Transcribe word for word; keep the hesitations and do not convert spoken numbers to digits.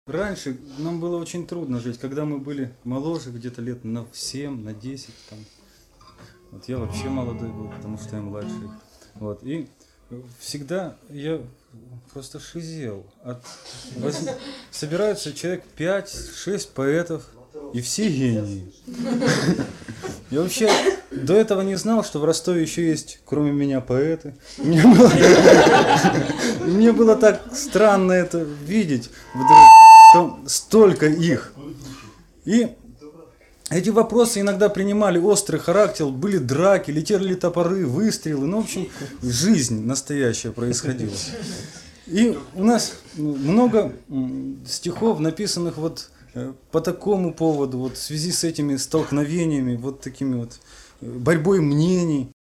Раньше нам было очень трудно жить, когда мы были моложе, где-то лет на семь, на десять. Там. Вот я вообще молодой был, потому что я младший. Вот. И всегда я просто шизел. От... воз- Собирается человек пять-шесть поэтов, и все гении. Я вообще до этого не знал, что в Ростове еще есть, кроме меня, поэты. Мне было, мне было так странно это видеть, вдруг, что столько их. И эти вопросы иногда принимали острый характер, были драки, летели топоры, выстрелы. Ну, в общем, жизнь настоящая происходила. И у нас много стихов, написанных вот по такому поводу, вот в связи с этими столкновениями, вот такими вот борьбой мнений.